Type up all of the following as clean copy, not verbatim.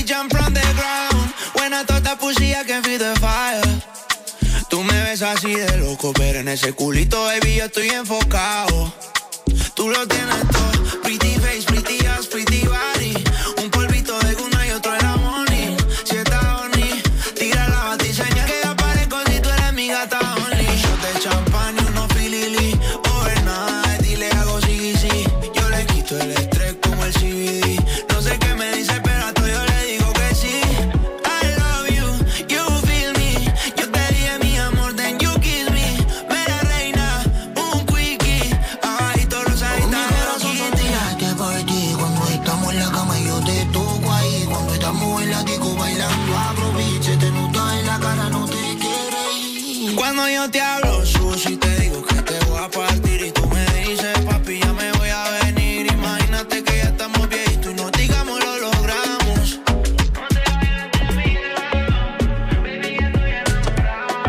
jump from the ground. When I thought that pussy I can feel the fire. Tú me ves así de loco, pero en ese culito, baby, yo estoy enfocado. Tú lo tienes todo, pretty face, pretty ass, pretty body. Un polvito de Guna y otro de la Money. Si estás horny, tira la batiseña que yo aparezco si tú eres mi gata only. Shot de champán y unos filili, overnight, y le hago sí, sí. Yo le quito el estrés como el CBD. No sé qué me dice, pero a todo yo le digo que sí. I love you, you feel me. Yo te dije mi amor, then you kiss me. Mera reina, un quickie. Abajito los agitados días que por ti, cuando estamos en la cama yo te toco ahí. Cuando estamos en la disco bailando, aproveche, te nota en la cara, no te quieres ir. Cuando yo te hablo sushi, te digo que te voy a partir. Y tú me dices, papi, ya me voy a venir. Imagínate que ya estamos viejitos y no digamos lo logramos. No te vayas de mi lado, baby, que estoy enamorado.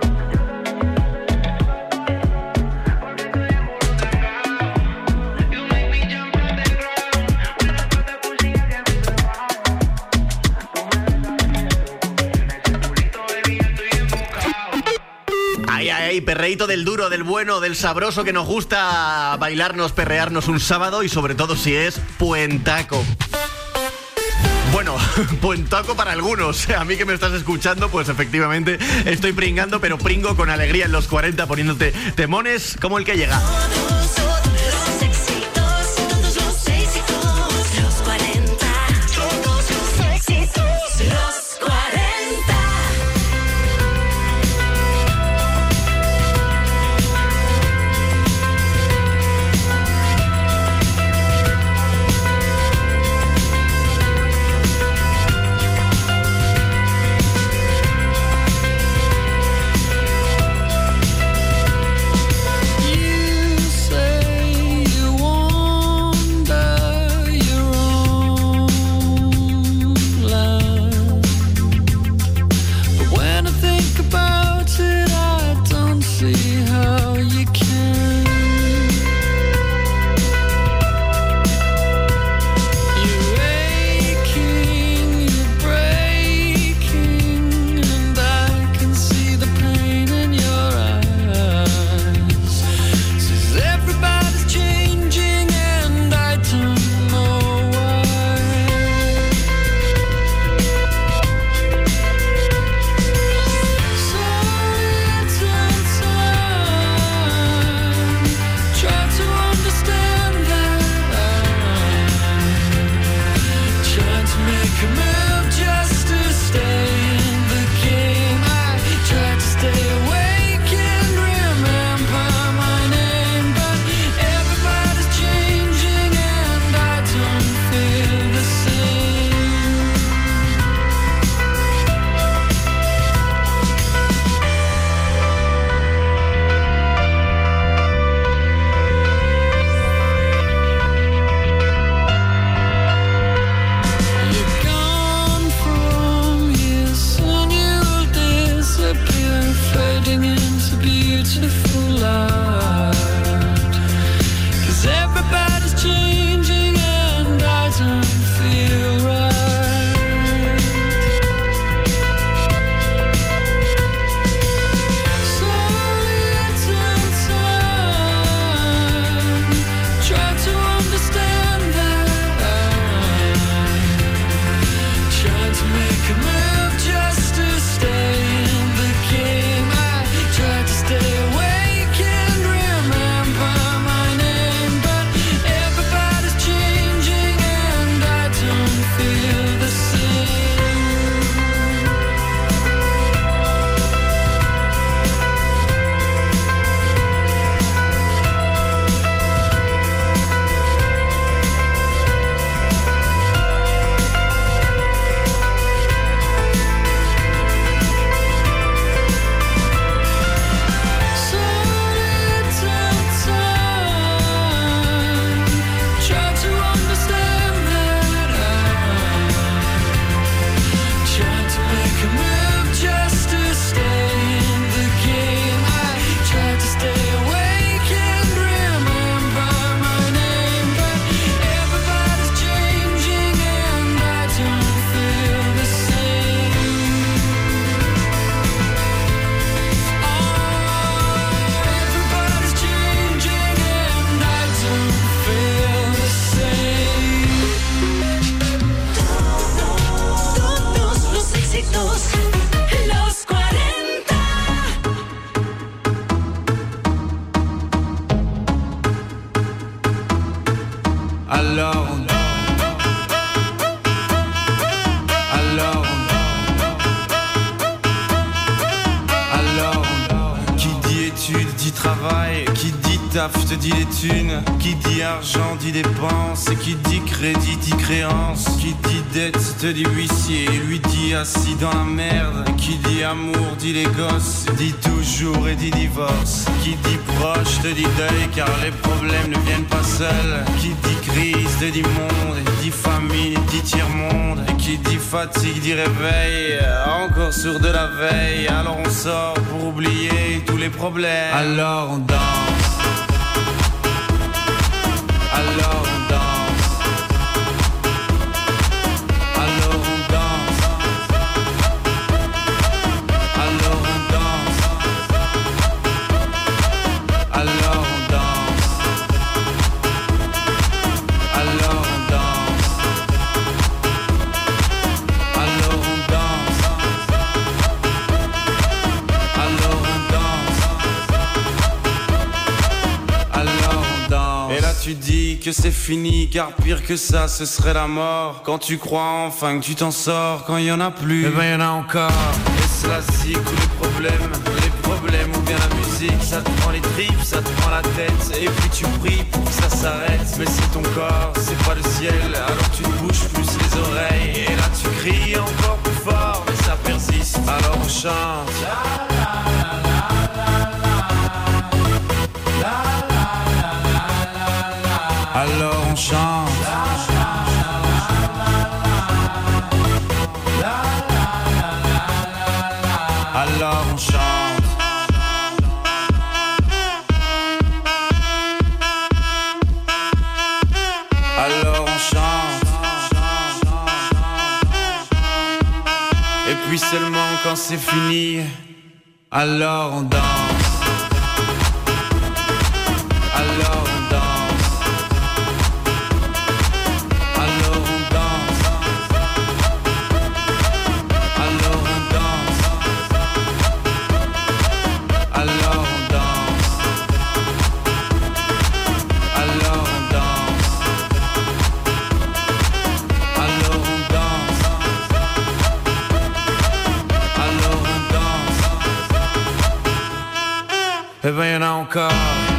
Porque estoy embrutecado. You make me jump from the ground. When I thought that pussy I can feel the fire. Tú me ves así de loco, en ese culito, baby, yo estoy enfocado. Ay, ay, ay, perreíto del duro, del bueno, del sabroso que nos gusta bailarnos, perrearnos un sábado y sobre todo si es puentaco. Bueno, puentaco para algunos. A mí que me estás escuchando, pues efectivamente estoy pringando, pero pringo con alegría en los 40 poniéndote temones como el que llega. Los éxitos, todos los éxitos, los 40, todos los éxitos, los 40. You say you wander your own land, but when I think about it, I don't see how you can. You're aching, you're breaking, and I can see the pain in your eyes. Says everybody's changing, and I don't know why. So it's time. Try to understand that I'm trying to make a move just to stay in the game. I try to stay awake and remember my name, but everybody's changing and I don't feel the same. You're gone from here, soon you'll disappear, fading into beautiful light. 'Cause everybody's changing and I don't feel right. So it's time. Try to understand that I'm trying to make a move just to stay in the game. I try to stay awake and remember my name, but everybody's changing and I don't feel the same. taf te dit les thunes. Qui dit argent dit dépense. Et qui dit crédit dit créance. Qui dit dette te dit huissier. Lui dit assis dans la merde. Et qui dit amour dit les gosses. Dit toujours et dit divorce. Qui dit proche te dit deuil car les problèmes ne viennent pas seuls. Qui dit crise te dit monde. Et dit famine dit tiers-monde. Et qui dit fatigue dit réveil. Encore sur de la veille. Alors on sort pour oublier tous les problèmes. Alors on danse. Alors on danse. Alors on danse. Alors on danse. Alors on danse. Alors on danse. Alors on danse. Alors on danse. Alors on danse. Et là tu dis que c'est fini, car pire que ça ce serait la mort. Quand tu crois enfin que tu t'en sors, quand il y en a plus, eh ben y en a encore. Et cela si tous les problèmes ou bien la musique, ça te prend les tripes, ça te prend la tête. Et puis tu pries pour que ça s'arrête. Mais si ton corps c'est pas le ciel, alors tu te bouges plus les oreilles. Et là tu cries encore plus fort, mais ça persiste. Alors on chante. Alors on chante. Alors on chante. Alors on chante. Et puis seulement quand c'est fini, alors on danse. Alors on danse. Eh ben y'en a encore.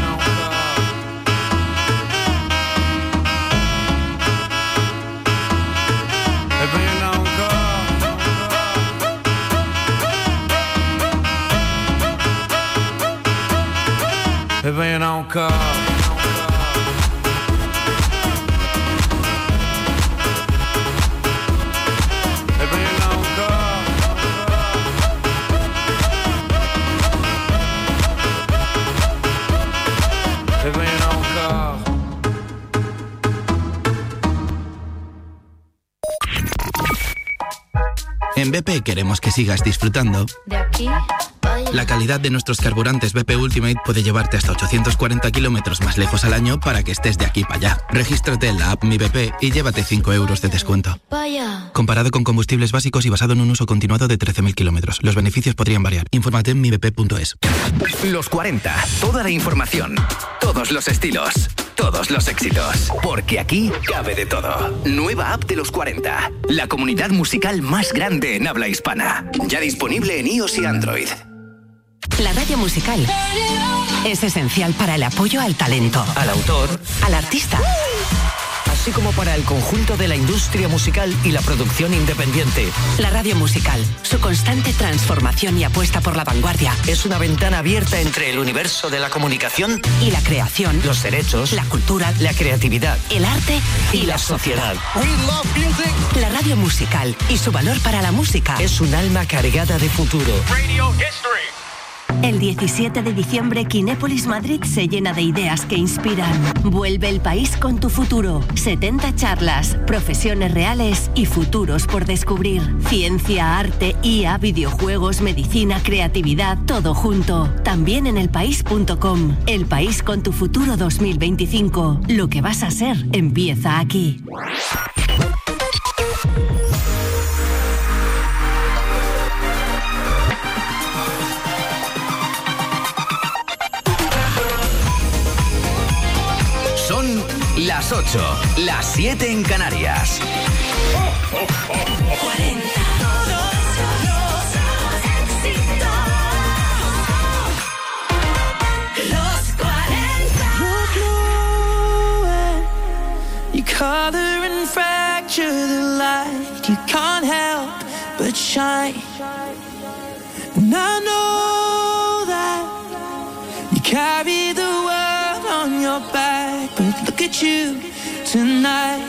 Eh ben y'en a encore. Eh ben y'en a encore. En BP queremos que sigas disfrutando. De aquí para allá. La calidad de nuestros carburantes BP Ultimate puede llevarte hasta 840 kilómetros más lejos al año para que estés de aquí para allá. Regístrate en la app Mi BP y llévate 5 euros de descuento. Vaya. Comparado con combustibles básicos y basado en un uso continuado de 13.000 kilómetros. Los beneficios podrían variar. Infórmate en mibp.es. Los 40. Toda la información. Todos los estilos. Todos los éxitos. Porque aquí cabe de todo. Nueva app de los 40. La comunidad musical más grande en habla hispana. Ya disponible en iOS y Android. La radio musical es esencial para el apoyo al talento, Al autor. al artista, así como para el conjunto de la industria musical y la producción independiente. la radio musical, su constante transformación y apuesta por la vanguardia Es una ventana abierta entre el universo de la comunicación, y la creación, los derechos, la cultura, la creatividad el arte y la sociedad. La radio musical y su valor para la música. Es un alma cargada de futuro. El 17 de diciembre, Kinépolis Madrid se llena de ideas que inspiran. Vuelve el país con tu futuro. 70 charlas, profesiones reales y futuros por descubrir. Ciencia, arte, IA, videojuegos, medicina, creatividad, todo junto. También en elpaís.com. El país con tu futuro 2025. Lo que vas a ser empieza aquí. Son las 8, las 7 en Canarias. 40. Los 40. but shine. And I know that you carry the world on your back, but look at you tonight.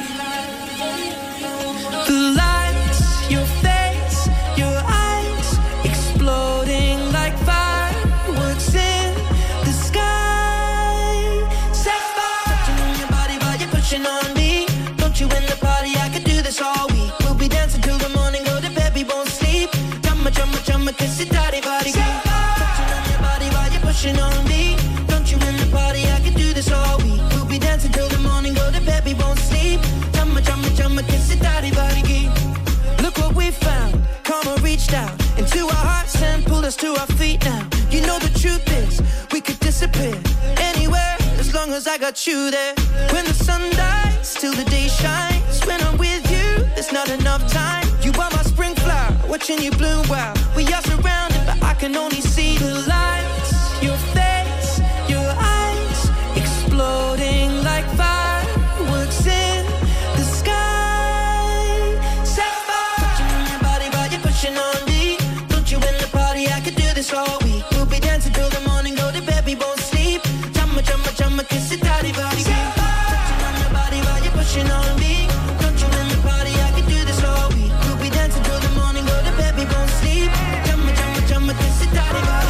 The lights, your face, your eyes, exploding like fireworks in the sky. Set fire, touching on your body while you're pushing on me. Don't you in the party, I could do this all week. We'll be dancing till the morning, go to bed, we won't sleep. Chumma, chumma, chumma, kiss it, daddy, body. Touching on your body while you're pushing on me. Don't you in the party, I could do this all week. We'll be dancing till the morning, go to bed, we won't sleep. Chumma, chumma, chumma, kiss it, daddy, body. Look what we found, karma reached out into our hearts and pulled us to our feet now. You know the truth is, we could disappear anywhere as long as I got you there. When the sun dies, till the day shines. When I'm with you, there's not enough time. You are my spring flower, watching you bloom wild. We are surrounded, but I can only see the lights. Your face, your eyes, exploding like fireworks in the sky. Set fire, touching on your body while you're pushing on me. Don't you in the party, I could do this all week. We'll be dancing till the morning, go to bed, we won't sleep. Chumma, chumma, chumma, kiss it, daddy, body. Touching on your body while you're pushing on me. Don't you in the party, I could do this all week. We'll be dancing till the morning, go to bed, we won't sleep. Chumma, chumma, chumma, kiss it, daddy, body.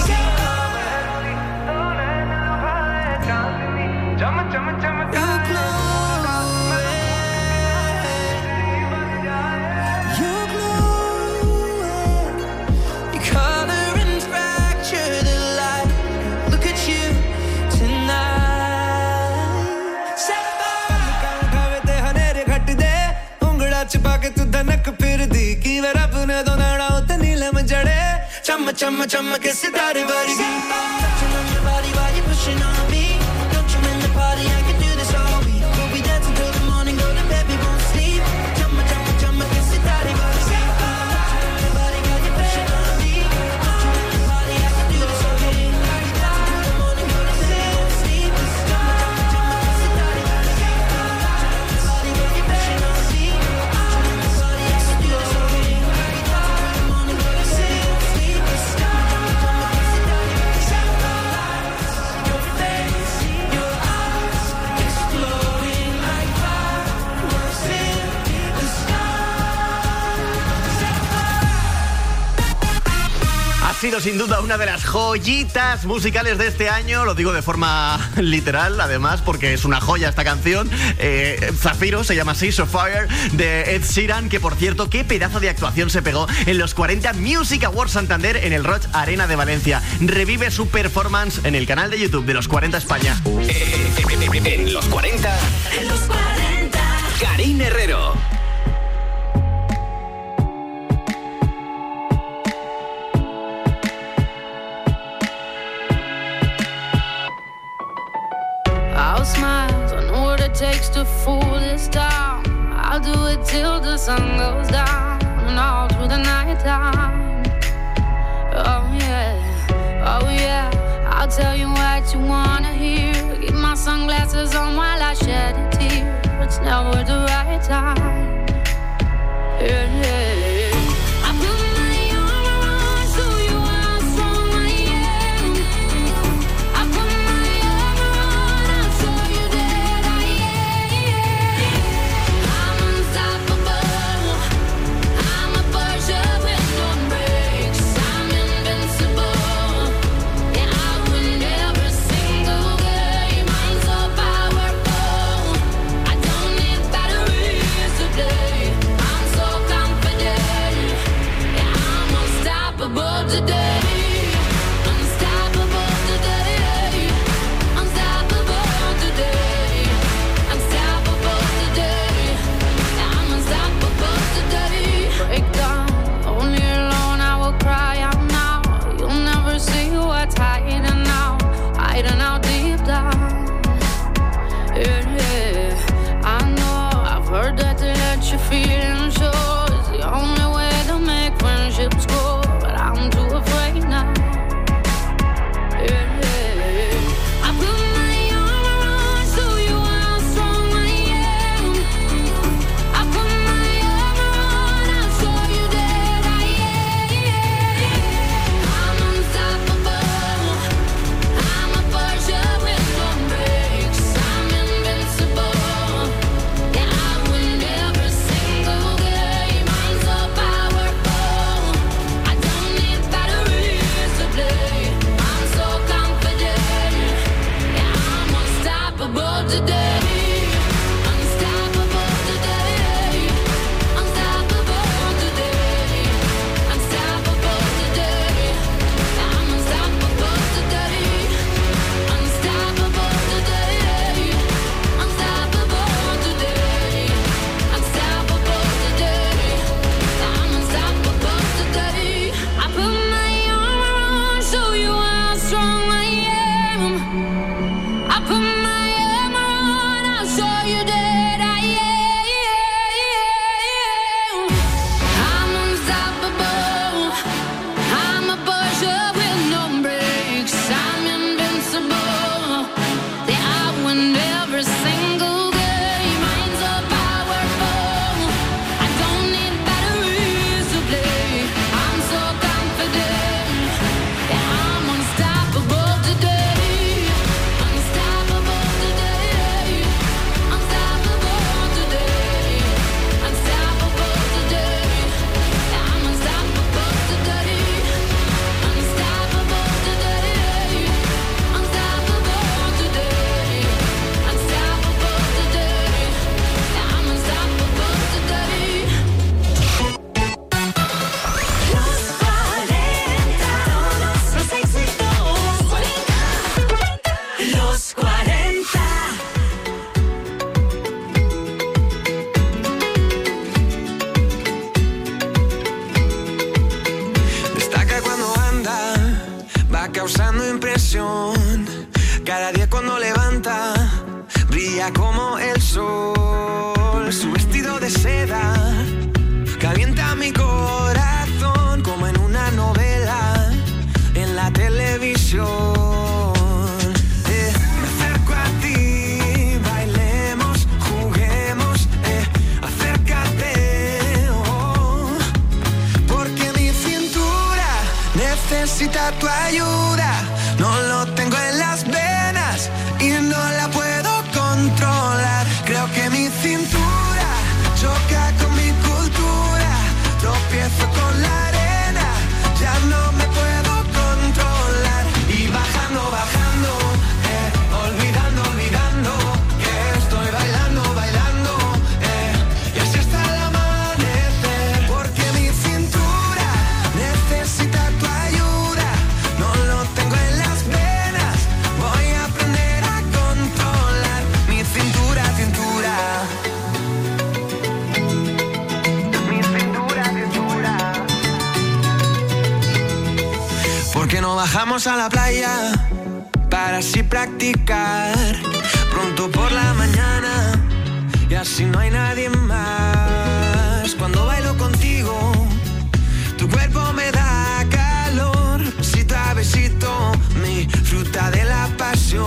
Chumma, chumma, chumma, kiss it, daddy, body. Touching on your body while you're pushing on me. Don't you in the party, I can do this all week. We'll be dancing till the morning, go to bed, we won't sleep. Chumma, chumma, chumma, kiss it, daddy, body. Touching on your body while you're pushing on me. Don't you in the party, I can do this all week. We'll be dancing till the morning, go to bed, we won't sleep. Chumma, chumma, chumma, kiss it, daddy, body. Touching on your body while you're pushing on me. Don't you in the party, I can do this all week. We'll be dancing till the morning, go to bed. Ha sido sin duda una de las joyitas musicales de este año, lo digo de forma literal, además, porque es una joya esta canción. Zafiro se llama así, So Fire, de Ed Sheeran, que por cierto, qué pedazo de actuación se pegó en los 40 Music Awards Santander en el Roig Arena de Valencia. Revive su performance en el canal de YouTube de Los 40 España. En Los 40, En los 40. Karine Herrero. I'll smile, I know what it takes to fool this town. I'll do it till the sun goes down and all through the night time. Oh yeah, I'll tell you what you wanna hear. Keep my sunglasses on while I shed a tear. It's never the right time. Yeah. Confident. impresión. Cada día cuando levanta, brilla como el sol. Su vestido de seda calienta mi corazón como en una novela en la televisión. Me acerco a ti, bailemos, juguemos, acércate, oh, porque mi cintura necesita tu ayuda. No lo tengo en las venas y no la puedo controlar. Creo que mi cintura choca con mi cultura. Tropiezo con la arena, ya no me puedo controlar. Y bajando, bajando, olvidando, olvidando que estoy bailando, bailando, y así hasta el amanecer. Porque mi cintura necesita tu ayuda. No lo tengo en las venas, voy a aprender a controlar mi cintura, cintura. Mi cintura, cintura. ¿Por qué no bajamos a la playa para así practicar pronto por la mañana y así no hay nadie más? Cuando bailo contigo, tu cuerpo me da calor, besito a besito, mi fruta de la pasión.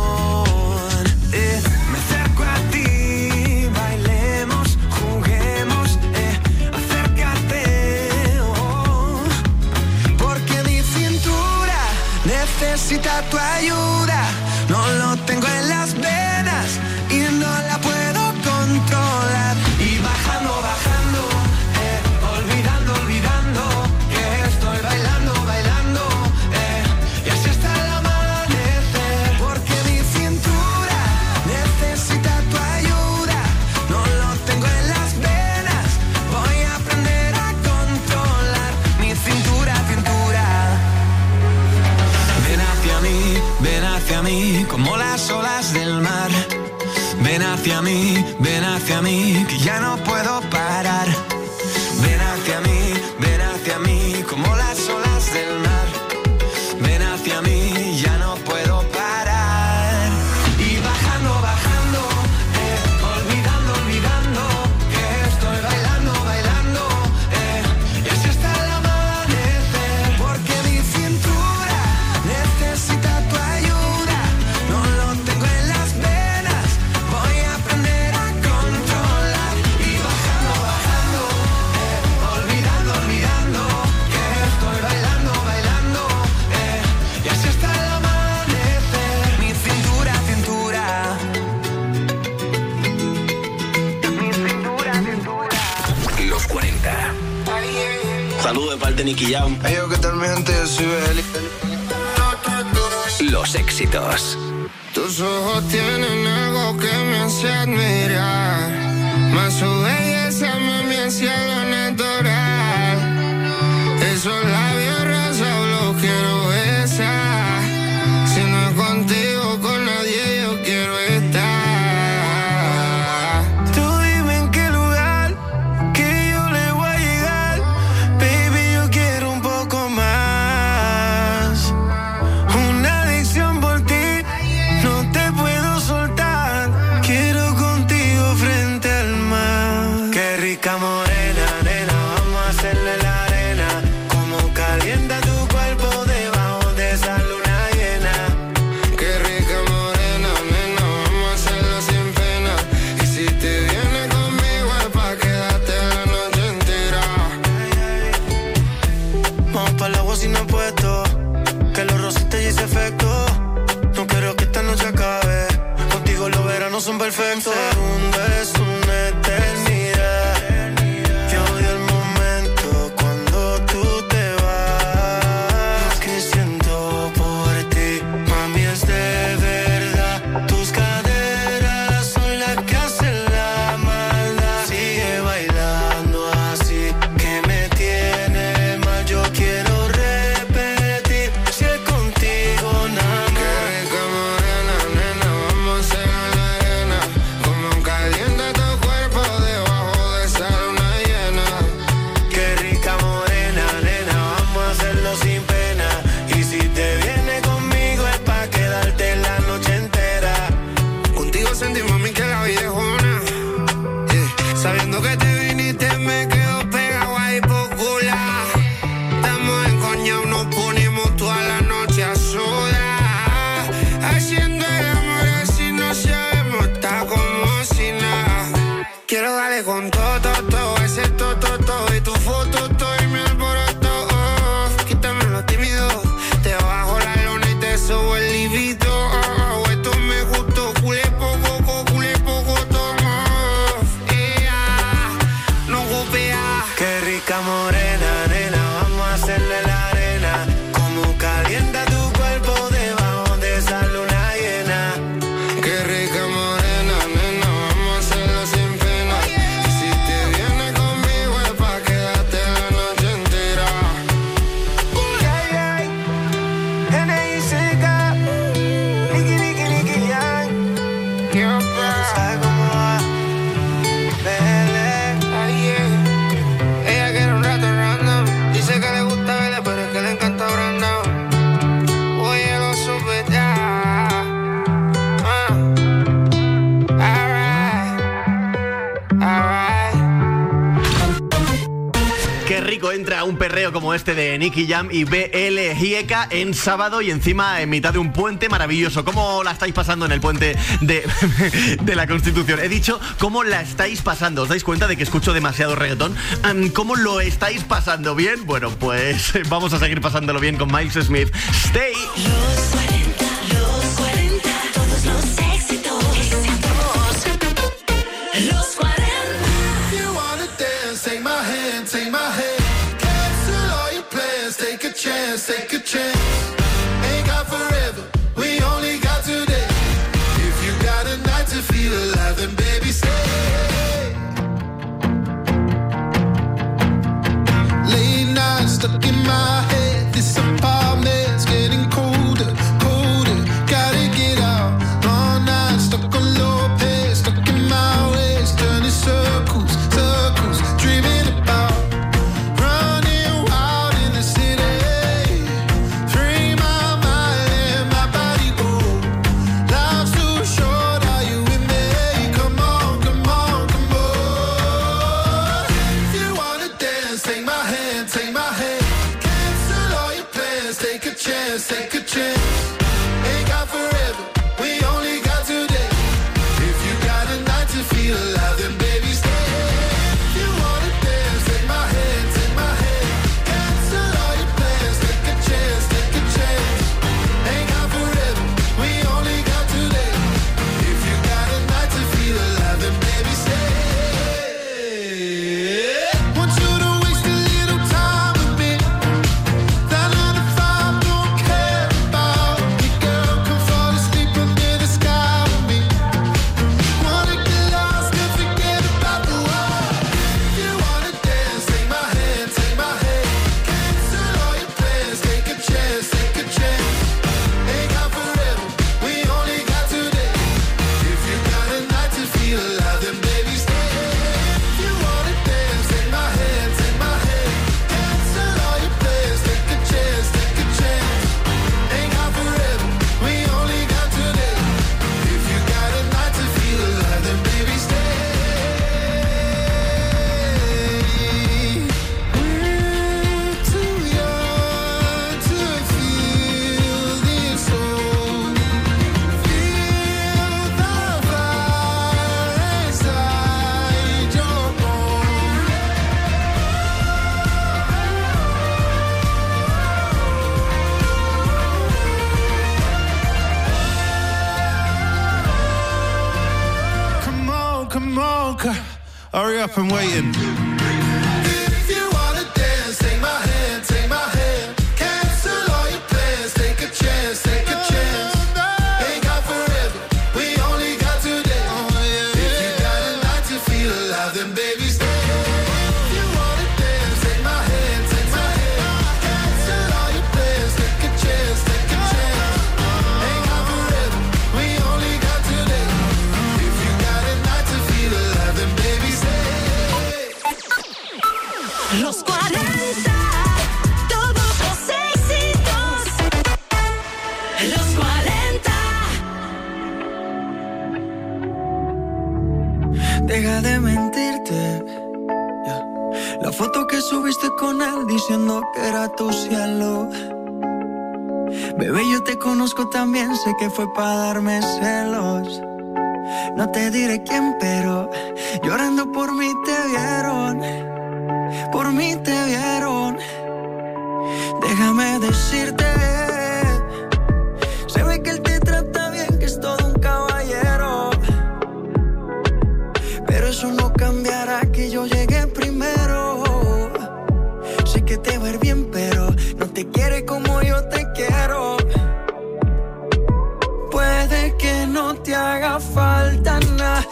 Me acerco a ti, bailemos, juguemos, acércate, oh, porque mi cintura necesita tu ayuda. No lo tengo en las venas y no la puedo controlar. Y bajando, bajando, olvidando, olvidando que estoy bailando, bailando, y así hasta el amanecer. Porque mi cintura necesita tu ayuda. No lo tengo en las venas, voy a aprender a controlar mi cintura, cintura. Ven hacia mí, como las olas del mar. Ven hacia mí, que ya no puedo parar. Ven hacia mí, como las olas del mar. Ven hacia mí, ya no puedo parar. Y bajando, bajando, olvidando, olvidando que estoy bailando, bailando, y así hasta el amanecer. Porque mi cintura necesita tu ayuda. No lo tengo en las venas, voy a aprender a controlar. Y bajando, bajando, olvidando, olvidando que estoy bailando, bailando, y así hasta el amanecer. Mi cintura, cintura. Mi cintura, cintura. Los 40. Saludos de parte de Nicky Jam. Hey, ¿qué tal mi gente? Yo soy Beli. Los éxitos. Tus ojos tienen algo que me hace admirar, más su belleza me hace algo natural. Esos labios rosados los quiero besar. Si no es contigo, con nadie yo quiero estar. Tú dime en qué lugar que yo le voy a llegar. Baby, yo quiero un poco más. Una adicción por ti, no te puedo soltar. Quiero contigo frente al mar. Qué rica morena, nena, vamos a hacerle la arena. Como calienta tu cuerpo debajo de esa luna llena. Qué rica morena, nena, vamos a hacerlo sin pena. Y si te vienes conmigo es pa' quedarte la noche entera. Vamos pa'l agua sin apuesto, que los rosas te hice efecto. No quiero que esta noche acabe, contigo los veranos son perfectos. Un segundo es una eternidad. Yo odio el momento cuando tú te vas. Lo que siento por ti, mami, es de verdad. Tus caderas son las que hacen la maldad. Sigue bailando así, que me tiene mal. Yo quiero repetir, si es contigo nada más. Qué rica morena, nena, vamos a hacer la arena. Como calienta morena, nena, vamos a hacerle la arena. Como calienta tu cuerpo debajo de esa luna llena. Qué rica morena, nena, vamos a hacerlo sin pena. Y si te vienes conmigo es pa' quedarte la noche entera. N.I.C.K. Nicky, Nicky, Nicky Young. ¿Sabes cómo va? Bele. Ella quiere un rato random. Dice que le gusta verle, pero es que le encanta Brandon. Oye, lo supe ya. Alright. Qué rico entra un perreo como este de Nicky Jam y BL Gieka en sábado y encima en mitad de un puente maravilloso. ¿Cómo la estáis pasando en el puente de la Constitución? He dicho, ¿cómo la estáis pasando? ¿Os dais cuenta de que escucho demasiado reggaetón? ¿Cómo lo estáis pasando? ¿Bien? Bueno, pues vamos a seguir pasándolo bien con Miles Smith. Stay. Los 40, todos los éxitos. Los 40. You wanna dance, take my hand, take my hand. Cancel all your plans, take a chance, take a chance. Ain't got forever, we only got today. If you got a night to feel alive, then baby stay. Late nights stuck in my head, this apartment's getting colder, colder. Gotta get out, long nights stuck on low pace, stuck in my ways, turning circles, circles, dreaming about running wild in the city. Free my mind and my body go. Life's too short, are you with me? Come on, come on, come on. If you wanna dance, take my hand, take my hand. Cancel all your plans, take a chance, take a chance. Ain't got forever, we only got today. If you got a night to feel alive, then baby stay. If you wanna dance, take my hand, take my hand. Cancel all your plans, take a chance, take a chance. Ain't got forever, we only got today. If you got a night to feel alive, then baby stay. Want you to waste a little time with me. That 9 to 5 don't care about me, girl. Come fall asleep under the sky with me. Wanna get lost and forget about the world. If you wanna dance, take my hand, take my hand. Cancel all your plans, take a chance, take a chance. Ain't got forever, we only got today. If you got a night to feel alive, then baby stay. If you wanna dance, take my hand, take my hand. Cancel all your plans, take a chance, take a chance. Ain't got forever, we only got today. If you got a night to feel alive, then baby stay. We're too young to feel this old. Feel the fire inside your bones. Come on, hurry up and waiting. If you wanna dance, take my hand, take my hand. Cancel all your plans, take a chance, take a chance. Ain't got forever, we only got today. If you got a night to feel alive, then baby stay. If you wanna dance, take my hand, take my hand. Cancel all your plans, take a chance, take a chance. Ain't got forever, we only got today. If you got a night to feel alive, then baby stay. Los 40, todos los éxitos. Los 40. Deja de mentirte. Yeah. La foto que subiste con él diciendo que era tu cielo. Bebé, yo te conozco también, sé que fue para darme celos. No te diré quién, pero llorando por mí te vieron. Por mí te vieron. Déjame decirte, se ve que él te trata bien, que es todo un caballero. Pero eso no cambiará que yo llegué primero. sé que te va a ir bien, pero no te quiere como yo te quiero. Puede que no te haga falta nada,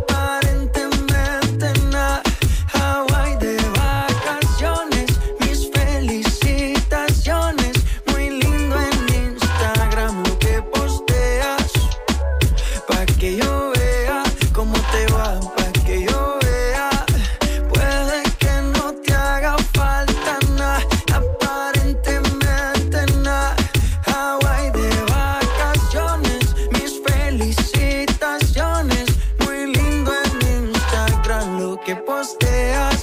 aparentemente nada. Hawaii de vacaciones, mis felicitaciones. Muy lindo en Instagram lo que posteas, pa' que yo vea cómo te va, pa' que yo vea. Puede que no te haga falta nada, aparentemente nada. Hawaii de vacaciones, mis felicitaciones. Muy lindo en Instagram lo que posteas,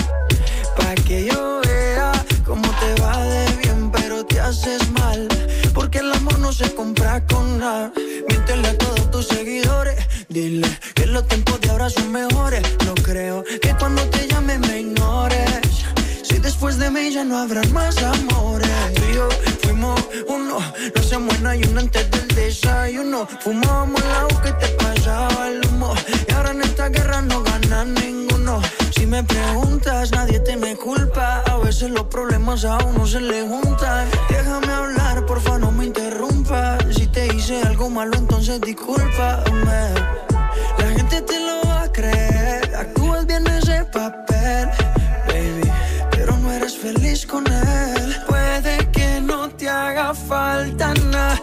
pa' que yo vea cómo te va de bien, pero te haces mal, porque el amor no se compra con nada. Miéntele a todos tus seguidores, dile que los tiempos de ahora son mejores. No creo que cuando te llame me ignores, si después de mí ya no habrán más amores. Tú y yo fuimos uno, no hacemos en ayuno antes del desayuno. Fumábamos el agua que te pasaba el humo, y ahora en esta guerra no gana ninguno. Si me preguntas, nadie te me culpa, a veces los problemas a uno se le juntan. Déjame hablar, porfa, no me interrumpas. Si te hice algo malo, entonces discúlpame. La gente te lo va a creer, actúas bien ese papel, baby, pero no eres feliz con él. Puede que no te haga falta nada,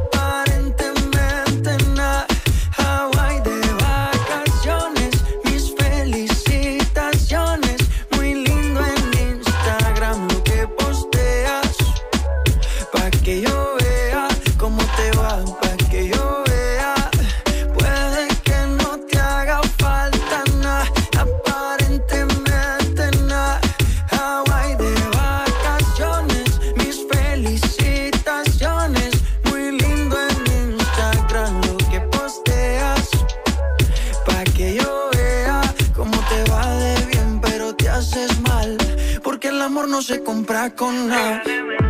aparentemente nada. Hawaii de vacaciones, mis felicitaciones. Muy lindo en Instagram lo que posteas, pa' que yo vea cómo te va, pa' que yo vea. Puede que no te haga falta nada, aparentemente nada. Hawaii de vacaciones, mis felicitaciones. Muy lindo en Instagram lo que posteas, pa' que yo vea cómo te va de bien, pero te haces mal, porque el amor no se compra con nada.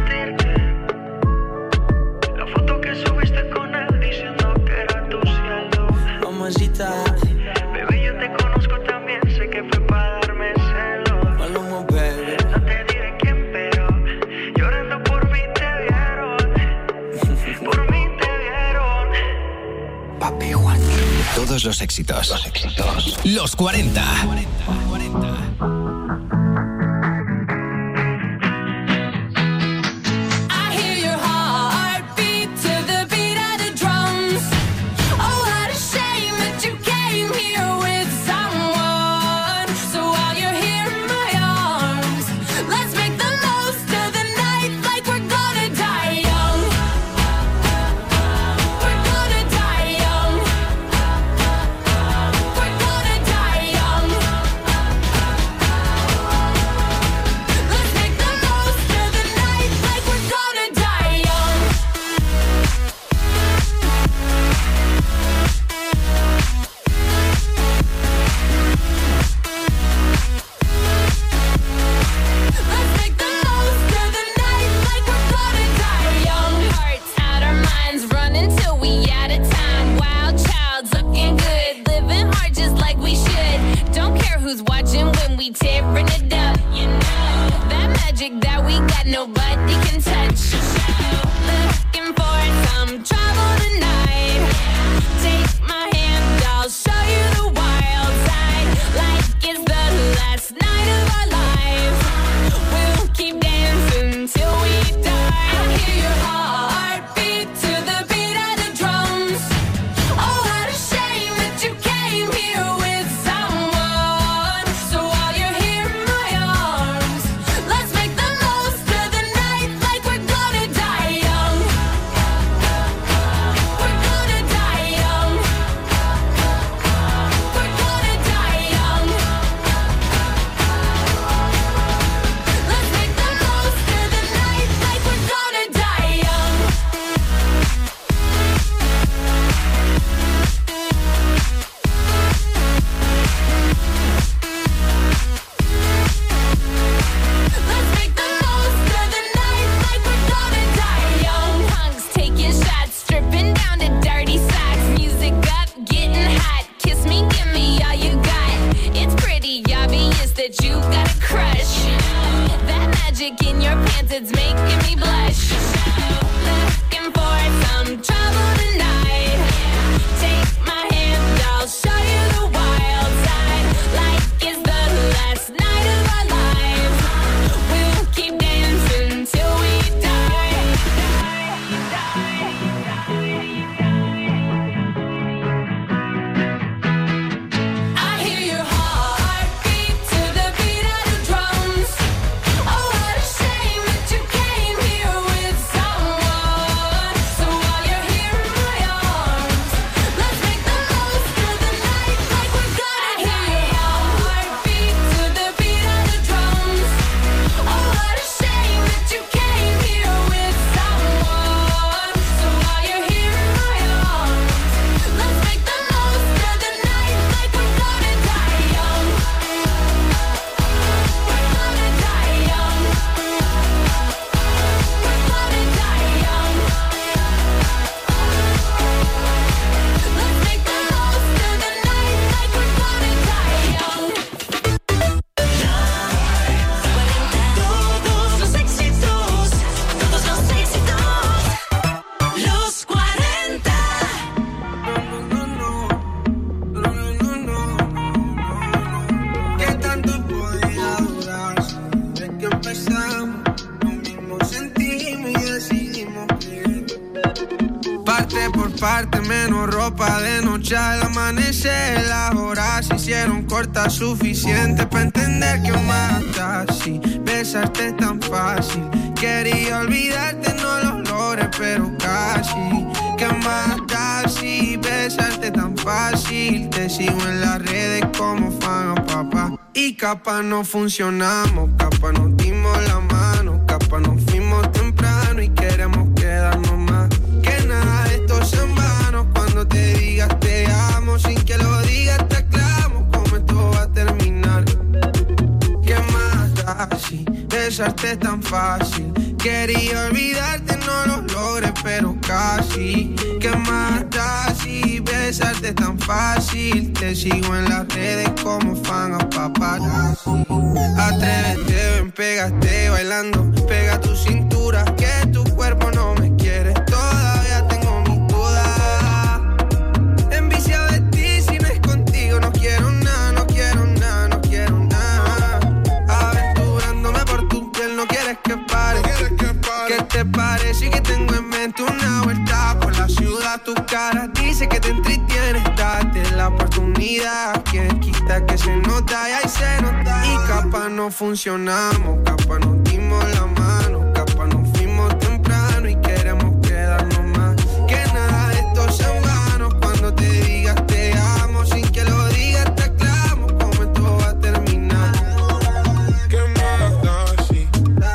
La foto que subiste con él diciendo que era tu cielo. Mamacita, bebé, yo te conozco también, sé que fue para darme celos. Maluma, baby. No te diré quién, pero llorando por mí te vieron. Por mí te vieron. Papi Juancho. Todos los éxitos. Los 40. I hear your heartbeat to the beat of the drums. Oh, what a shame that you came here with someone. So while you're here in my arms, let's make the most of the night like we're gonna die young. We're gonna die young. We're gonna die young. Let's make the most of the night like we're gonna die young. Let's make the most of the night like we're gonna die young. Hearts out our minds, running till we out of time. Wild child's looking good, living hard just like we should. Don't care who's watching when we tearing it up. You know that magic that we got, nobody can touch. Looking for some trouble tonight. Take my hand, I'll show you the wild side. Like it's the last night of our lives. We'll keep dancing till we die. I hear your heartbeat to the beat of the drums. Oh, what a shame that you came here with someone. So while you're here in my arms, let's make the most of the night like we're gonna die young. We're gonna die young. magic in your pants, it's making me blush. Looking for some trouble tonight. Take my hand, I'll show you the wild side. Like it's the last night of our lives. We'll keep dancing till we die. I hear your heartbeat to the beat of the drums. Oh, what a shame that you came here with someone. So while you're here in my arms, let's make the most of the night like we're gonna. I hear your heartbeat to the beat of the drums. Oh, what a shame that you came here with someone. So while you're here in my arms, let's make the most of the night like we're gonna die young. We're gonna die young. We're gonna die young. Let's make the most of the night like we're gonna die young. Todos los éxitos, todos los éxitos, los 40. ¿Qué tanto podía durar? Desde que empezamos, lo mismo sentimos y decidimos que parte por parte, menos ropa de noche al amanecer. Las horas se hicieron cortas, suficiente para entender que mata así. Besarte es tan fácil, quería olvidarte, no lo logré, pero casi. Que mata así, besarte tan fácil. Te sigo en las redes como fan a papá. Y capaz no funcionamos, capaz nos dimos la mano, capaz nos fuimos temprano y queremos quedarnos más. Que nada de esto sea en vano, cuando te digas te amo, sin que lo digas te aclamo cómo esto va a terminar. Que mata así, besarte es tan fácil. Quería olvidarte, no lo logré, pero casi. Que mata así, besarte es tan fácil. Te sigo en las redes como fan a paparazzi. Atrévete, ven, pégate bailando. Pega tu cintura, que tu cuerpo no me quiere. Todavía tengo mis dudas. Enviciado de ti, si no es contigo, no quiero nada, no quiero nada, no quiero nada. Aventurándome por tu piel, no quieres que pare. ¿Qué te parece que tengo en mente una vuelta por la ciudad? Tu cara dice que te entretienes, date la oportunidad. Quien quita que se nota y ahí se nota. Y capaz no funcionamos, capaz nos dimos la mano, capaz nos fuimos temprano y queremos quedarnos más. Que nada de esto sea en vano, cuando te digas te amo, sin que lo digas te aclamo cómo esto va a terminar. ¿Qué más da así?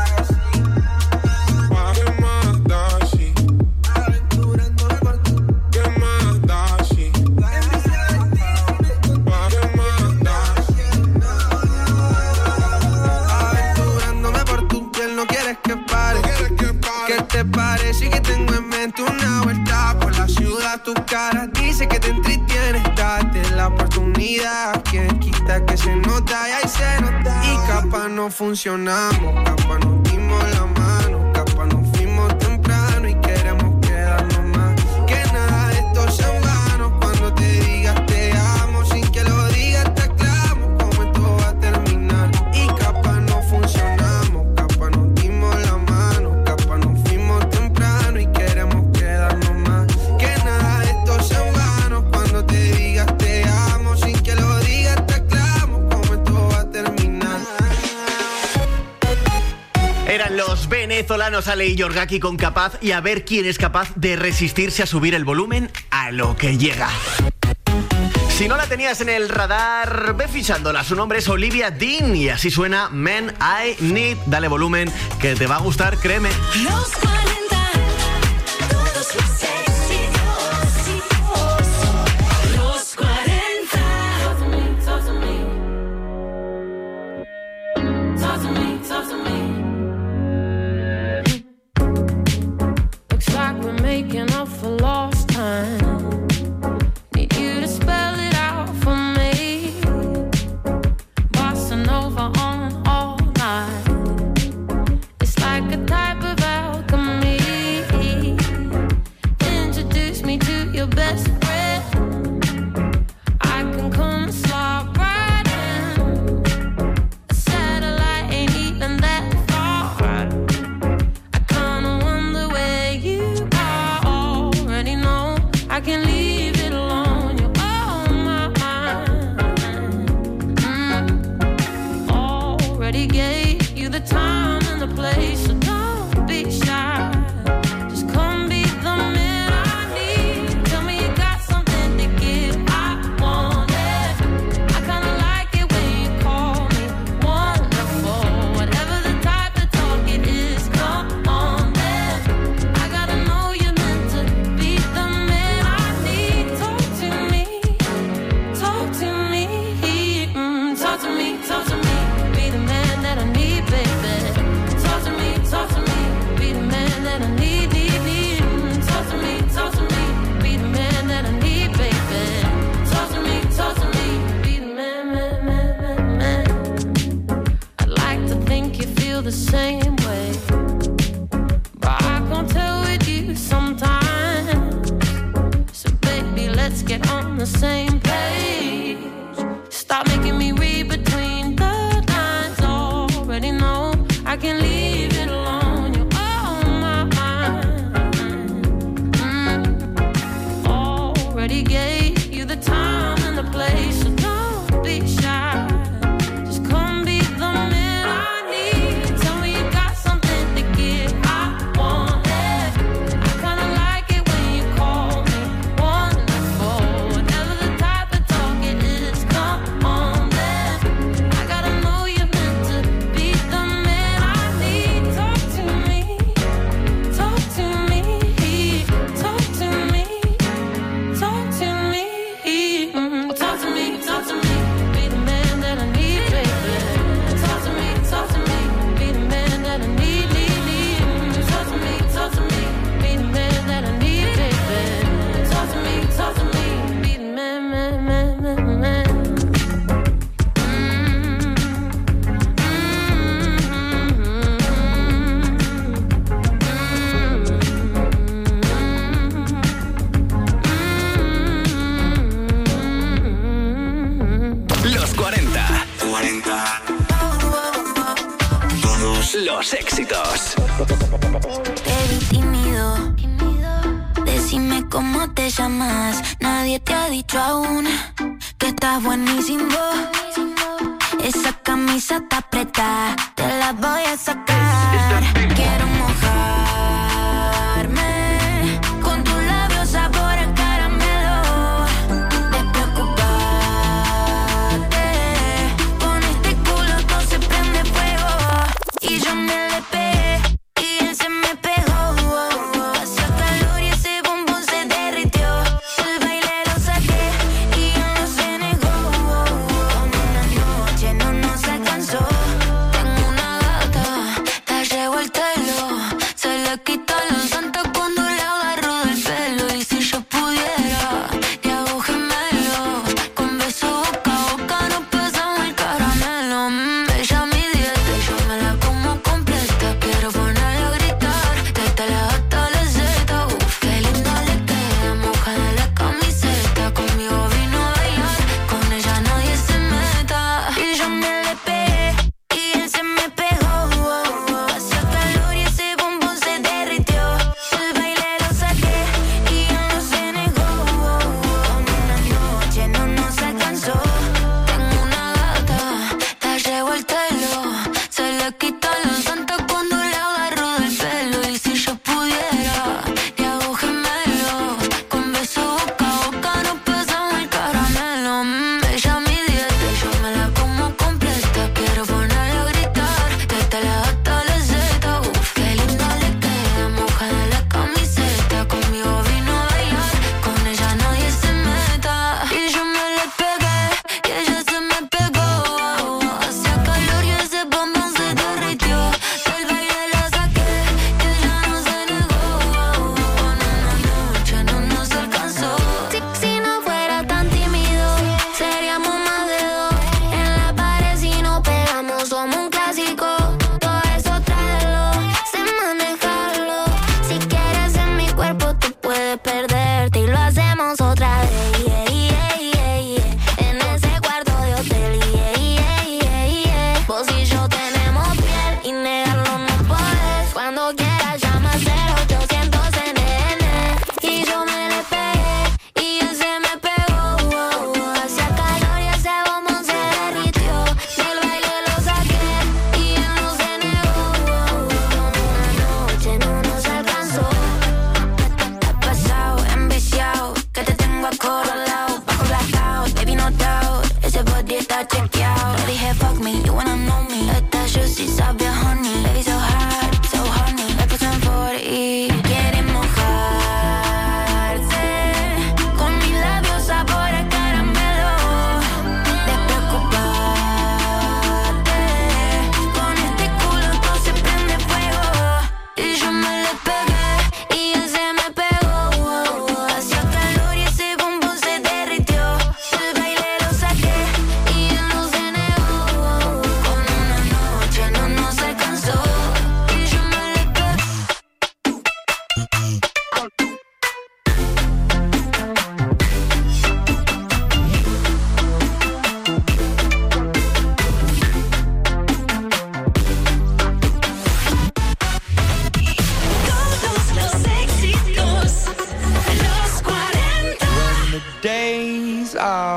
¿Te parece que tengo en mente una vuelta por la ciudad? Tu cara dice que te entretienes, date la oportunidad. Quien quita que se nota y ahí se nota. Y capaz no funcionamos, capaz nos dimos la mano, capaz nos fuimos temprano y queremos quedarnos más. Que nada de esto sea en vano, cuando te digas te amo, sin que lo digas te aclamo cómo esto va a terminar. Y capaz no funcionamos, capaz nos dimos la mano, capaz nos fuimos temprano y queremos quedarnos más. Que nada de esto sea en vano, cuando te digas te amo, sin que lo digas te aclamo cómo esto va a terminar. Eran los venezolanos Ale y Yorgaki con Capaz, y a ver quién es capaz de resistirse a subir el volumen a lo que llega. Si no la tenías en el radar, ve fichándola. Su nombre es Olivia Dean y así suena Man I Need. Dale volumen, que te va a gustar, créeme. Los 40, todos los éxitos. Los 40. Talk to me. Talk to me, talk to me. Looks like we're making up for lost time. Need you to spell it out for me. Bossa Nova on all night. way. But I can't tell with you sometimes. So baby, let's get on the same page. Stop making me read between the lines. Already know I can leave it alone. You're on my mind. Already gave you the time and the place. So don't be shy. Just come be the man I need. Tell me you got something to give. I want it. I kinda like it when you call me wonderful. Never the type to talk, it is come on then. I gotta know you're meant to be the man I need. Talk to me, talk to me, talk to me, talk to me, talk to me, talk to me. Be the man that I need, baby. Talk to me, be the man that I need, need. Talk to me, be the man that I need, baby. Talk to me, be the man, man. Los 40. Todos los éxitos. Te vi tímido. Decime cómo te llamas. Nadie te ha dicho aún que estás buenísimo. Esa camisa está apretada. Te la voy a sacar. Quiero mojarme con tus labios sabor a caramelo. Despreocupate. Con este culo todo se prende fuego. Y yo me le pegué y él se me pegó. Hacía calor y ese bombón se derritió. El baile lo saqué y él no se negó. Con una noche no nos alcanzó. Tengo una gata, está revuelta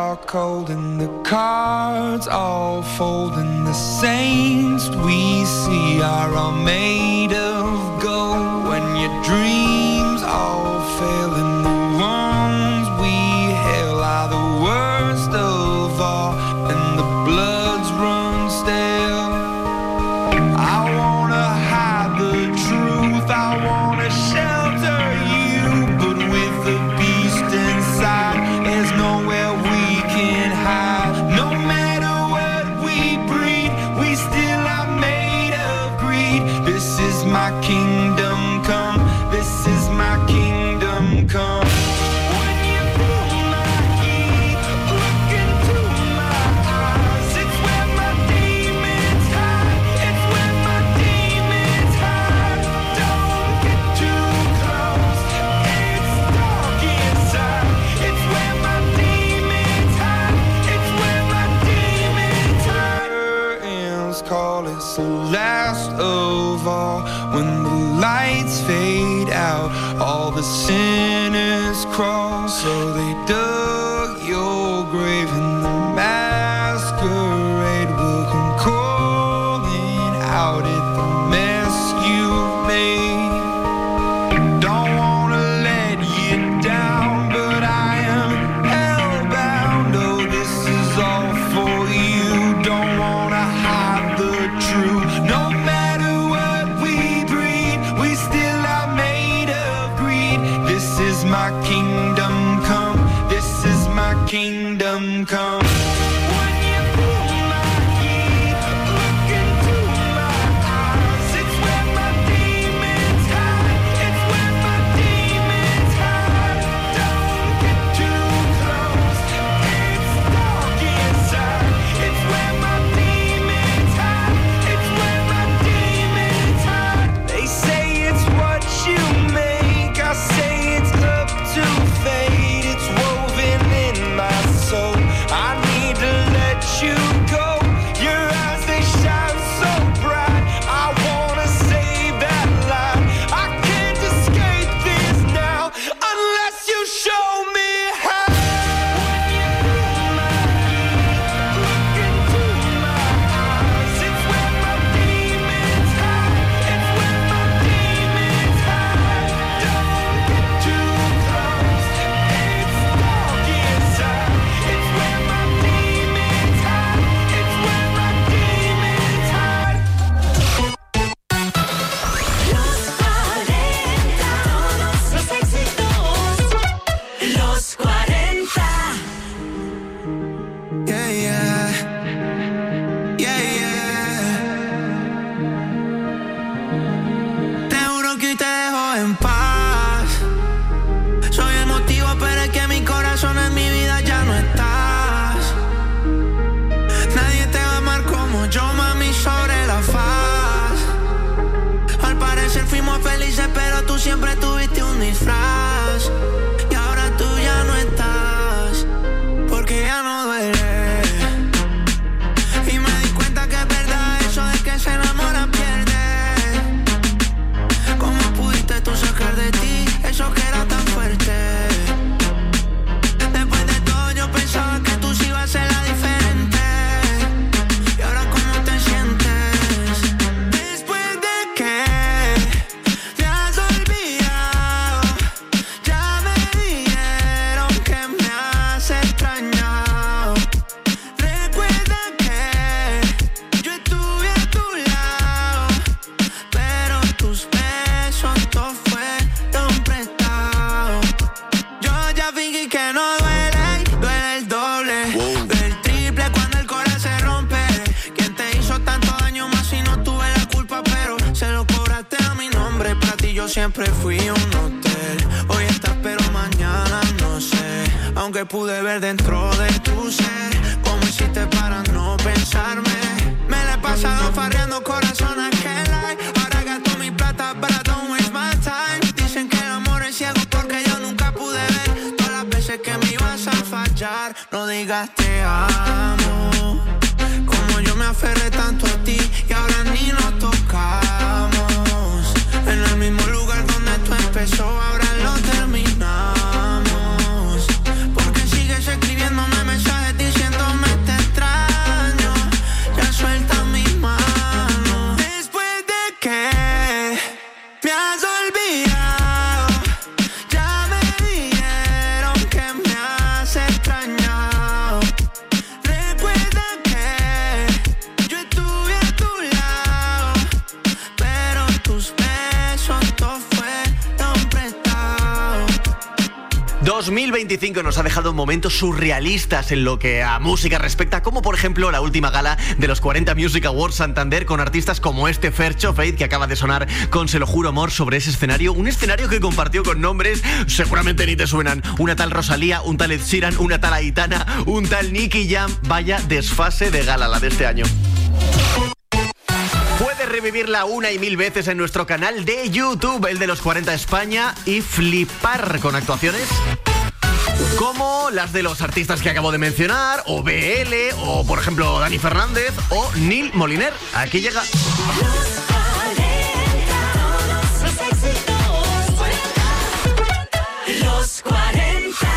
are cold and the cards all fold, and the saints we see are all made of gold. When your dreams all fail and the ones we hail are the worst of all, and the bloods run stale. I wanna hide the truth, I wanna shelter you, but with the beast inside, there's nowhere we can hide. No matter what we breed, we still are made of greed. This is my kingdom come, this is my kingdom come. When you feel my heat, look into my eyes. It's where my demons hide, it's where my demons hide. Don't get too close, it's dark inside. It's where my demons hide, it's where my demons hide. Curtains call, it's the last of all. When the lights fade out, all the sinners crawl. So they dug your grave, and the masquerade will come calling out at the mess you've made. Don't wanna let you down, but I am hellbound. Oh, this is all for you. Don't wanna hide the truth. No matter what we breed, we still are made of greed. This is my kingdom come, this is my kingdom come. When you feel my heat, look into my eyes. It's where my demons hide, it's where my demons hide. Don't get too close, it's dark inside. It's where my demons hide, it's where my demons hide. They say it's what you make, I say it's up to fate. It's woven in my soul, I need to let you go. Your eyes, they shine so bright, I wanna save that light. I can't escape this now, unless you show me how. When you feel my heat, look into my eyes. It's where my demons hide, it's where my demons hide. Don't get too close, it's dark inside. It's where my demons hide, it's where my demons hide. Los 40, todos los éxitos. Los 40. Yeah, yeah. Yeah, yeah. Te juro que hoy te dejo en paz. Soy el motivo, pero es que mi corazón en mi vida ya no estás. Nadie te va a amar como yo, mami, sobre la faz. Al parecer fuimos felices, pero tú siempre tuviste un disfraz. Y ahora tú ya no estás, porque ya no duele. Y me di cuenta que es verdad eso de que se enamora pierde. ¿Cómo pudiste tú sacar de ti eso que era tan fuerte? Después de todo yo pensaba que tú sí ibas a ser la diferente. Y ahora ¿cómo te sientes? Después de que te has olvidado, ya me dijeron que me has extrañado. Recuerda que yo estuve a tu lado, pero tus besos todos fueron prestados. Yo ya fingí que no duele, y duele el doble, el triple cuando el corazón se rompe. ¿Quién te hizo tanto daño más si no tuve la culpa? Pero se lo cobraste a mi nombre. Para ti yo siempre fui un hotel. Hoy estás pero mañana no sé. Aunque pude ver dentro de tu ser cómo hiciste para no pensarme. Me la he pasado farreando corazón a que like. Ahora gasto mi plata, but I don't waste my time. Dicen que el amor es ciego porque yo nunca pude ver todas las veces que me ibas a fallar. No digas te amo, como yo me aferré tanto a ti y ahora ni nos tocamos. En el mismo lugar donde tú empezó, ahora lo terminamos. Porque sigues escribiéndome mensajes 2025 nos ha dejado momentos surrealistas en lo que a música respecta, como por ejemplo la última gala de los 40 Music Awards Santander, con artistas como este Fercho, Fate, que acaba de sonar con Se lo juro amor sobre ese escenario. Un escenario que compartió con nombres, seguramente ni te suenan, una tal Rosalía, un tal Ed Sheeran, una tal Aitana, un tal Nicky Jam. Vaya desfase de gala la de este año. Puedes revivirla una y mil veces en nuestro canal de YouTube, el de los 40 España, y flipar con actuaciones como las de los artistas que acabo de mencionar, o BL, o por ejemplo Dani Fernández, o Neil Moliner. Aquí llega. Los 40.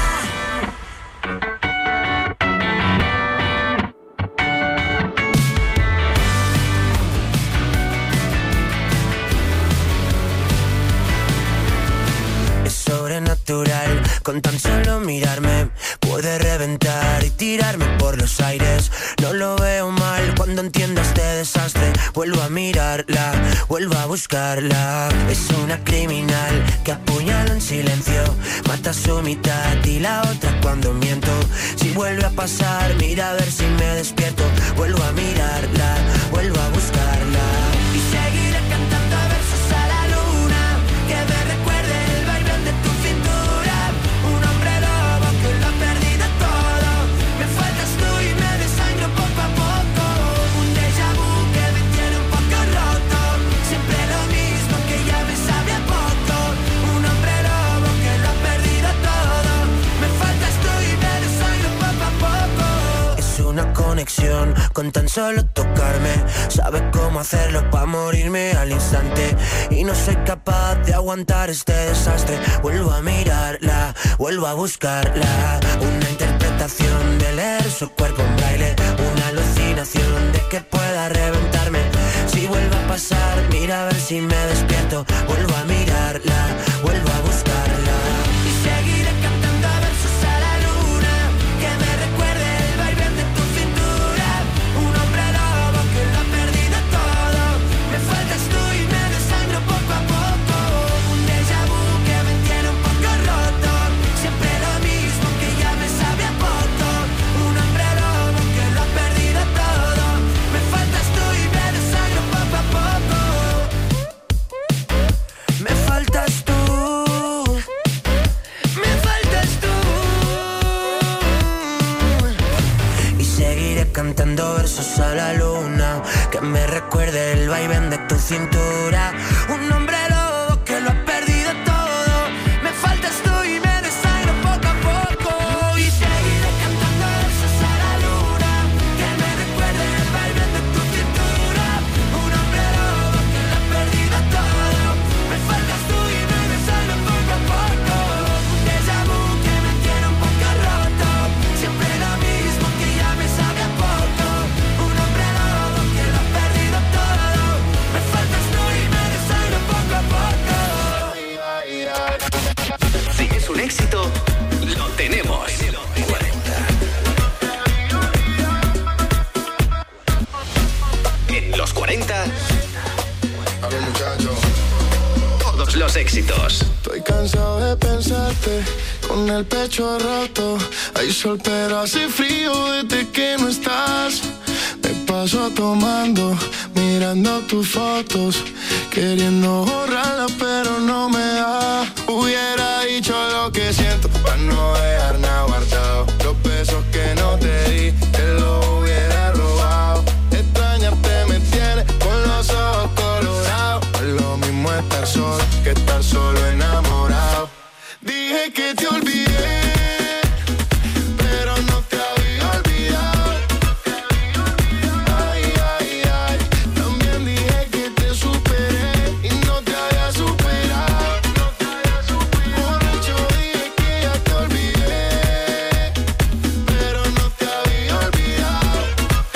Sobrenatural, con tan solo mirarme puede reventar y tirarme por los aires. No lo veo mal cuando entienda este desastre. Vuelvo a mirarla, vuelvo a buscarla. Es una criminal que apuñala en silencio, mata a su mitad y la otra cuando miento. Si vuelve a pasar, mira a ver si me despierto. Vuelvo a mirarla, vuelvo a buscarla. Y seguiré cantando versos a la luna que me recuerde el baile de tu cintura. Un hombre lobo que lo ha perdido todo. Me faltas tú y me desangro poco a poco. Un déjà vu que me tiene un poco roto. Siempre lo mismo que ya me sabe a poco. Un hombre lobo que lo ha perdido todo. Me faltas tú y me desangro poco a poco. Es una conexión con tan solo tocarme. Sabe cómo hacerlo para morirme al instante. Y no soy capaz de aguantar este desastre. Vuelvo a mirarla, vuelvo a buscarla. Una interpretación de leer su cuerpo en braille. Una alucinación de que pueda reventarme. Si vuelve a pasar, mira a ver si me despierto. Vuelvo a mirarla, vuelvo a buscarla. Y seguiré cantando versos a la luna que me recuerde el baile de tu cintura. Un hombre lobo que lo ha perdido todo. Me faltas tú y me desangro poco a poco. Un déjà vu que me tiene un poco roto. Siempre lo mismo que ya me sabe a poco. Un hombre lobo que lo ha perdido todo. Me faltas tú y me desangro poco a poco. Me faltas tú. Me faltas tú. Y seguiré cantando versos a la luna que me recuerde el vaivén de tu cintura. Un hombre lobo que lo ha perdido todo. Me faltas tú y me desangro poco a poco. Y seguiré cantando versos a la luna que me recuerde el vaivén de tu cintura. Un hombre lobo que lo ha perdido todo. Me faltas tú y me desangro poco a poco. Un déjà vu que me tiene un poco roto. Siempre lo mismo que ya me sabe a poco. Un hombre lobo que lo ha perdido todo. Me faltas tú y me desangro poco a poco. Si es un éxito, lo tenemos. 40. En los 40, todos los éxitos. Estoy cansado de pensarte con el pecho roto. Hay sol pero hace frío desde que no estás. Me paso tomando, mirando tus fotos, queriendo borrarlas pero no me da. Hubiera dicho lo que siento para no dejar nada guardado. Los besos que no te di, te los hubiera robado. Extrañarte me tiene con los ojos colorados. No es lo mismo estar solo que estar solo enamorado. Dije que te olvidé, pero no te había olvidado. Ay, ay, ay. También dije que te superé y no te había superado. Borracho dije que ya te olvidé, pero no te había olvidado.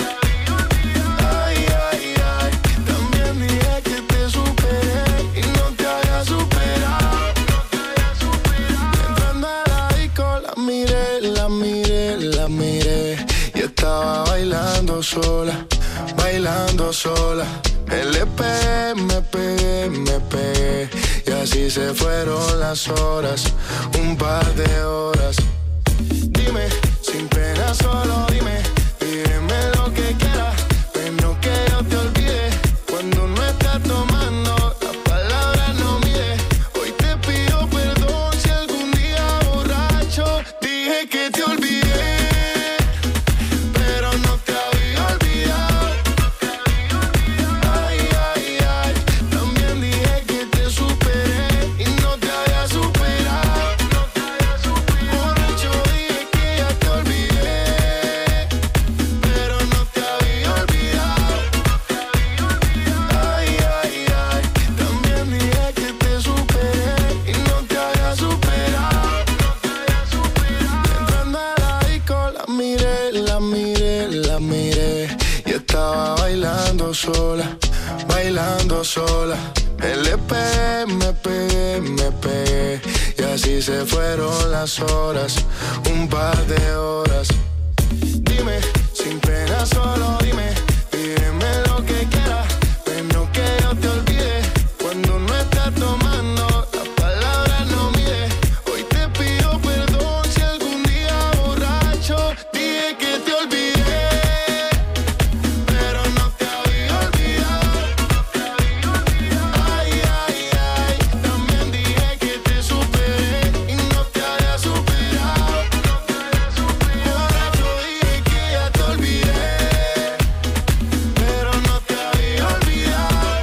Ay, ay, ay. También dije que te superé y no te había superado. Entrando a la disco la miré, la miré, la miré. Y estaba bailando sola, bailando sola. Me le pegué, me pegué, me pegué. Y así se fueron las horas, un par de horas. Dime, sin pena solo dime, pídeme lo que quieras, pero que yo te olvide. Cuando no estás tomando, las palabras no mide. Hoy te pido perdón si algún día borracho dije que te olvidé, pero no te había olvidado. Ay, ay, ay, también dije que te superé y no te había superado. Borracho dije que ya te olvidé, pero no te había olvidado. Ay, ay, ay, también dije que te superé y no te había superado. Entrando a la disco la miré, la miré, la miré y estaba bailando sola, bailando sola. Me pegué, me pegué y así se fueron las horas, un par de horas. Dime, sin pena solo dime, pídeme lo que quieras, pero que yo te olvide. Cuando no estás tomando, las palabras no mide. Hoy te pido perdón si algún día borracho dije que te olvidé, pero no te había olvidado. Ay, ay, ay, también dije que te superé y no te había superado. Borracho dije que ya te olvidé, pero no te había olvidado.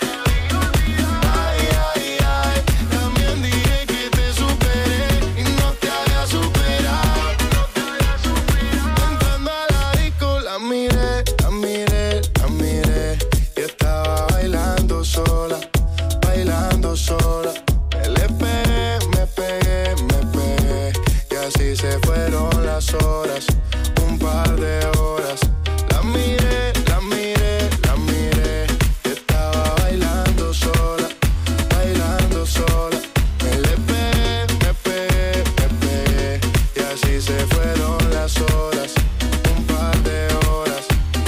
Ay, ay, ay, también dije que te superé y no te había superado. Entrando a la disco la miré, la miré, la miré y estaba bailando sola, bailando sola. Me pegué, me pegué y así se fueron las horas, un par de horas. La miré, la miré, la miré y estaba bailando sola, bailando sola. Me pegué y así se fueron las horas, un par de horas.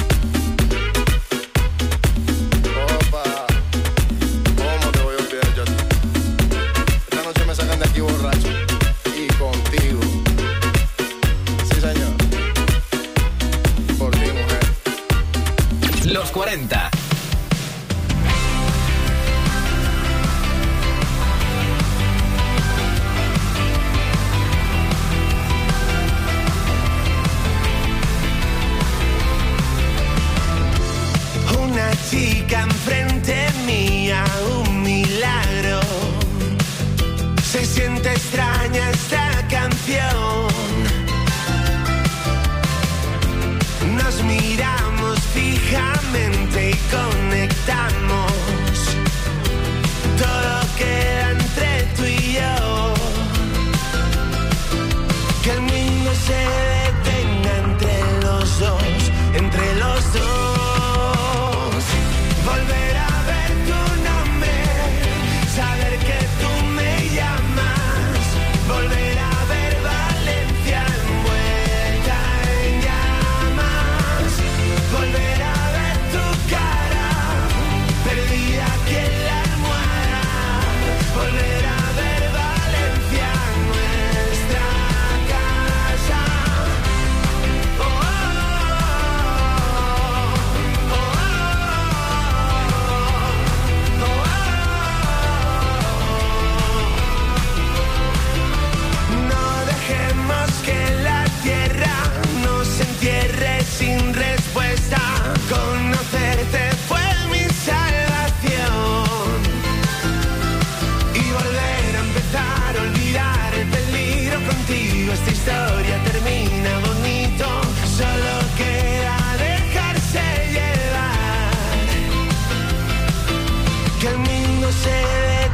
Opa, ¿cómo te voy a olvidar yo a ti? Esta noche me sacan de aquí borracho y contigo. Sí, señor. Por ti, mujer. Los 40.